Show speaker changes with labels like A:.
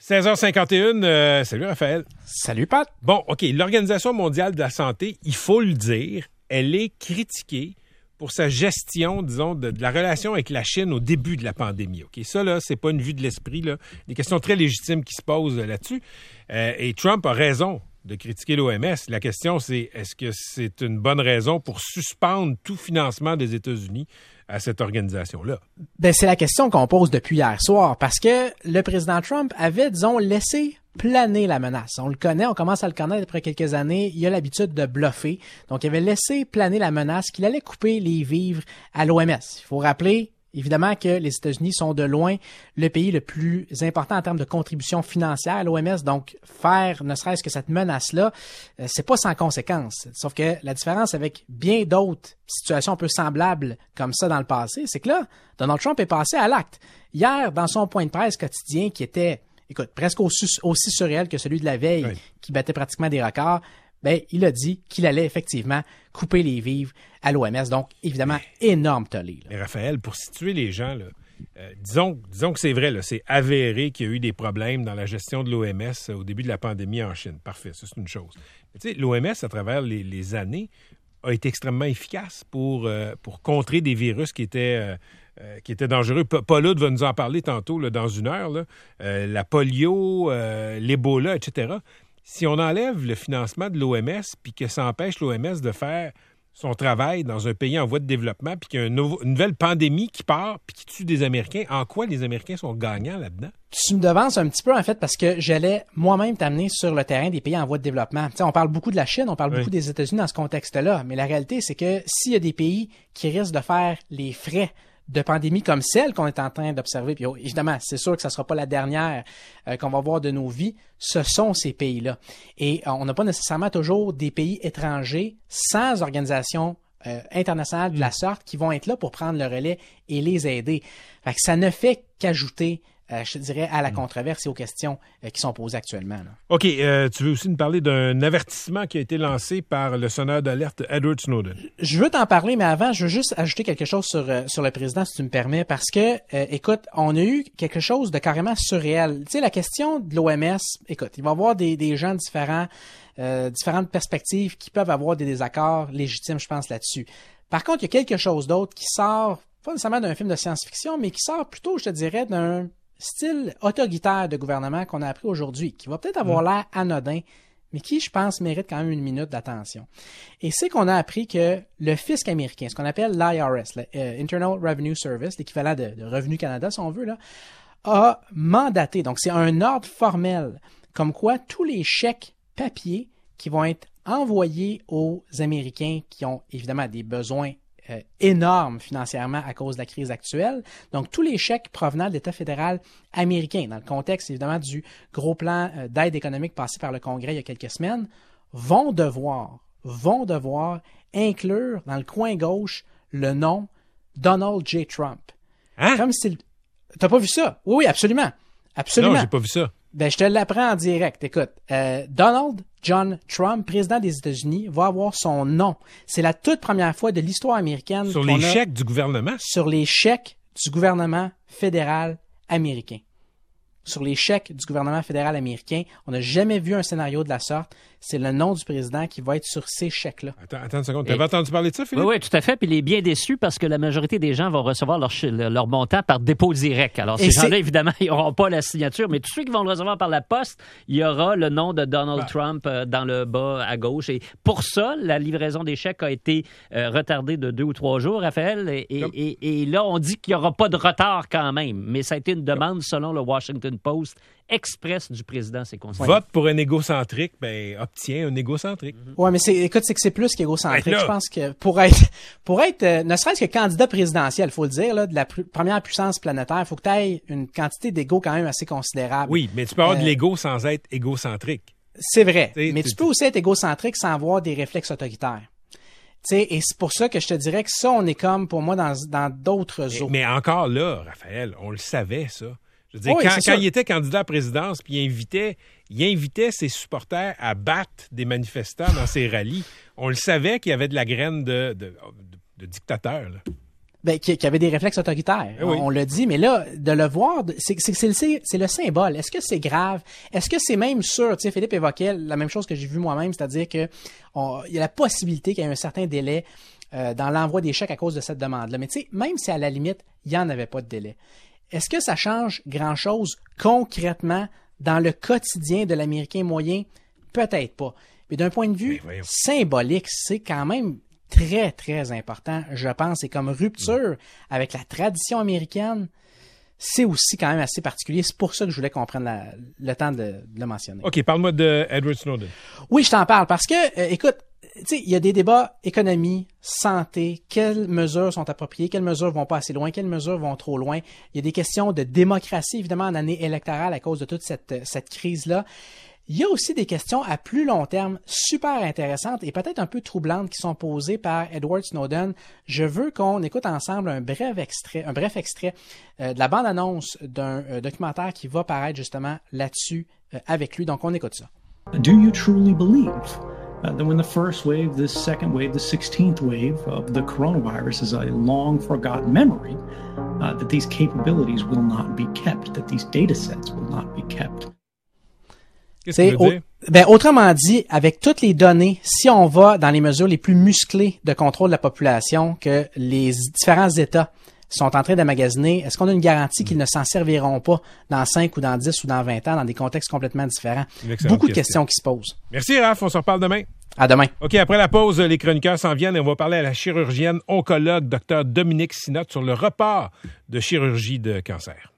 A: 16h51, salut Raphaël.
B: Salut Pat.
A: Bon, OK, l'Organisation mondiale de la santé, il faut le dire, elle est critiquée pour sa gestion, disons, de la relation avec la Chine au début de la pandémie. OK, ça, là, c'est pas une vue de l'esprit, là. Des questions très légitimes qui se posent là-dessus. Et Trump a raison de critiquer l'OMS. La question, c'est est-ce que c'est une bonne raison pour suspendre tout financement des États-Unis à cette organisation-là?
B: Ben, c'est la question qu'on pose depuis hier soir, parce que le président Trump avait, disons, laissé planer la menace. On le connaît, on commence à le connaître après quelques années. Il a l'habitude de bluffer. Donc, il avait laissé planer la menace qu'il allait couper les vivres à l'OMS. Il faut rappeler, évidemment, que les États-Unis sont de loin le pays le plus important en termes de contribution financière à l'OMS. Donc, faire ne serait-ce que cette menace-là, c'est pas sans conséquence. Sauf que la différence avec bien d'autres situations un peu semblables comme ça dans le passé, c'est que là, Donald Trump est passé à l'acte. Hier, dans son point de presse quotidien qui était, écoute, presque aussi surréel que celui de la veille, oui, qui battait pratiquement des records, ben, il a dit qu'il allait effectivement couper les vivres à l'OMS. Donc, évidemment, énorme tollé.
A: Mais Raphaël, pour situer les gens, là, disons que c'est vrai, là, c'est avéré qu'il y a eu des problèmes dans la gestion de l'OMS au début de la pandémie en Chine. Parfait, ça, c'est une chose. Mais tu sais, l'OMS, à travers les années, a été extrêmement efficace pour contrer des virus qui étaient dangereux. Paul va nous en parler tantôt, là, dans une heure, là. La polio, l'Ebola, etc. Si on enlève le financement de l'OMS puis que ça empêche l'OMS de faire son travail dans un pays en voie de développement puis qu'il y a une nouvelle pandémie qui part puis qui tue des Américains, en quoi les Américains sont gagnants là-dedans?
B: Tu me devances un petit peu, en fait, parce que j'allais moi-même t'amener sur le terrain des pays en voie de développement. Tu sais, on parle beaucoup de la Chine, on parle beaucoup des États-Unis dans ce contexte-là, mais la réalité, c'est que s'il y a des pays qui risquent de faire les frais de pandémie comme celle qu'on est en train d'observer, puis évidemment, c'est sûr que ça ne sera pas la dernière qu'on va voir de nos vies, ce sont ces pays-là. Et on n'a pas nécessairement toujours des pays étrangers sans organisation internationale de la sorte qui vont être là pour prendre le relais et les aider. Fait que ça ne fait qu'ajouter, je te dirais, à la controverse et aux questions qui sont posées actuellement. Là.
A: OK. Tu veux aussi nous parler d'un avertissement qui a été lancé par le sonneur d'alerte Edward Snowden.
B: Je veux t'en parler, mais avant, je veux juste ajouter quelque chose sur le président, si tu me permets, parce que, écoute, on a eu quelque chose de carrément surréel. Tu sais, la question de l'OMS, écoute, il va y avoir des gens différents, différentes perspectives qui peuvent avoir des désaccords légitimes, je pense, là-dessus. Par contre, il y a quelque chose d'autre qui sort, pas nécessairement d'un film de science-fiction, mais qui sort plutôt, je te dirais, d'un style autoritaire de gouvernement qu'on a appris aujourd'hui, qui va peut-être avoir l'air anodin, mais qui, je pense, mérite quand même une minute d'attention. Et c'est qu'on a appris que le fisc américain, ce qu'on appelle l'IRS, Internal Revenue Service, l'équivalent de Revenu Canada, si on veut, là, a mandaté, donc c'est un ordre formel, comme quoi tous les chèques papier qui vont être envoyés aux Américains qui ont évidemment des besoins énorme financièrement à cause de la crise actuelle. Donc, tous les chèques provenant de l'État fédéral américain, dans le contexte évidemment du gros plan d'aide économique passé par le Congrès il y a quelques semaines, vont devoir inclure dans le coin gauche le nom Donald J. Trump.
A: Hein?
B: Comme si... T'as pas vu ça? Oui, absolument. Absolument.
A: Non, j'ai pas vu ça.
B: Ben, je te l'apprends en direct. Écoute, Donald John Trump, président des États-Unis, va avoir son nom. C'est la toute première fois de l'histoire américaine.
A: Sur les chèques du gouvernement?
B: Sur les chèques du gouvernement fédéral américain. Sur les chèques du gouvernement fédéral américain. On n'a jamais vu un scénario de la sorte. C'est le nom du président qui va être sur ces chèques-là.
A: Attends une seconde. T'avais entendu parler de ça, Philippe?
C: Oui, tout à fait. Puis il est bien déçu parce que la majorité des gens vont recevoir leur montant par dépôt direct. Alors, ces gens-là, évidemment, ils n'auront pas la signature. Mais tous ceux qui vont le recevoir par la poste, il y aura le nom de Donald Trump dans le bas à gauche. Et pour ça, la livraison des chèques a été retardée de 2 ou 3 jours, Raphaël. Et là, on dit qu'il n'y aura pas de retard quand même. Mais ça a été une demande, selon le Washington Post, express du président, c'est considéré.
A: Vote pour un égocentrique, ben, obtient un égocentrique.
B: Ouais, mais c'est que c'est plus qu'égocentrique. Je pense que pour être ne serait-ce que candidat présidentiel, faut le dire, là, de la première puissance planétaire, il faut que tu aies une quantité d'ego quand même assez considérable.
A: Oui, mais tu peux avoir de l'ego sans être égocentrique.
B: C'est vrai. Mais tu peux aussi être égocentrique sans avoir des réflexes autoritaires. T'sais, et c'est pour ça que je te dirais que ça, on est comme, pour moi, dans d'autres eaux.
A: Mais encore là, Raphaël, on le savait, ça. Je veux dire, quand il était candidat à la présidence, puis il invitait ses supporters à battre des manifestants dans ses rallyes, on le savait qu'il y avait de la graine de dictateur, là.
B: qui avait des réflexes autoritaires.
A: Oui.
B: On l'a dit, mais là, de le voir, c'est le symbole. Est-ce que c'est grave? Est-ce que c'est même sûr? Tu sais, Philippe évoquait la même chose que j'ai vu moi-même, c'est-à-dire que il y a la possibilité qu'il y ait un certain délai dans l'envoi des chèques à cause de cette demande-là. Mais tu sais, même si à la limite, il n'y en avait pas de délai, est-ce que ça change grand-chose concrètement dans le quotidien de l'Américain moyen? Peut-être pas. Mais d'un point de vue symbolique, c'est quand même très, très important, je pense. Et comme rupture avec la tradition américaine, c'est aussi quand même assez particulier. C'est pour ça que je voulais qu'on prenne le temps de le mentionner.
A: OK, parle-moi de Edward Snowden.
B: Oui, je t'en parle parce que, écoute, tu sais, il y a des débats économie, santé, quelles mesures sont appropriées, quelles mesures vont pas assez loin, quelles mesures vont trop loin. Il y a des questions de démocratie, évidemment, en année électorale à cause de toute cette crise-là. Il y a aussi des questions à plus long terme super intéressantes et peut-être un peu troublantes qui sont posées par Edward Snowden. Je veux qu'on écoute ensemble un bref extrait de la bande-annonce d'un documentaire qui va paraître justement là-dessus avec lui. Donc, on écoute ça.
D: Do you truly believe that when the first wave, the second wave, the 16th wave of the coronavirus is a long forgotten memory, that these capabilities will not be kept, that these data sets will not be kept?
A: Qu'est-ce que tu veux dire?
B: Autrement dit, avec toutes les données, si on va dans les mesures les plus musclées de contrôle de la population que les différents États sont en train d'emmagasiner, est-ce qu'on a une garantie qu'ils ne s'en serviront pas dans 5 ou dans 10 ou dans 20 ans dans des contextes complètement différents? Beaucoup de questions qui se posent.
A: Merci, Raph. On se reparle demain.
B: À demain.
A: OK, après la pause, les chroniqueurs s'en viennent et on va parler à la chirurgienne oncologue Dr Dominique Sinotte sur le report de chirurgie de cancer.